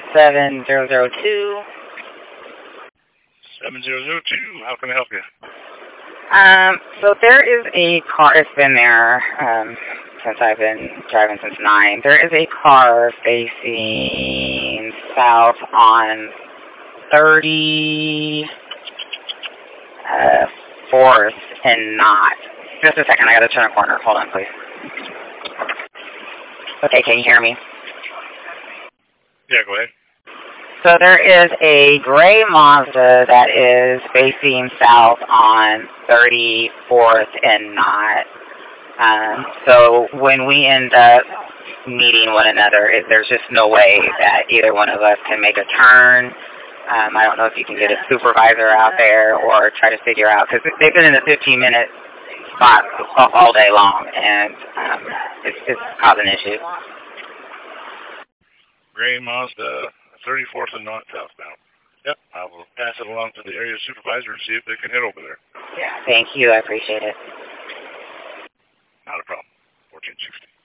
7002. 7002, how can I help you? So there is a car, it's been there since I've been driving since 9. There is a car facing south on 34th and Knott. Just a second, I gotta turn a corner. Hold on, please. Okay, can you hear me? Yeah, go ahead. So there is a gray Mazda that is facing south on 34th and Knott. So when we end up meeting one another, there's just no way that either one of us can make a turn. I don't know if you can get a supervisor out there or try to figure out, because they've been in the 15-minute spot all day long, and it's causing issues. Gray Mazda, 34th and Knott southbound. Yep, I will pass it along to the area supervisor and see if they can head over there. Yeah, thank you. I appreciate it. Not a problem. 1460.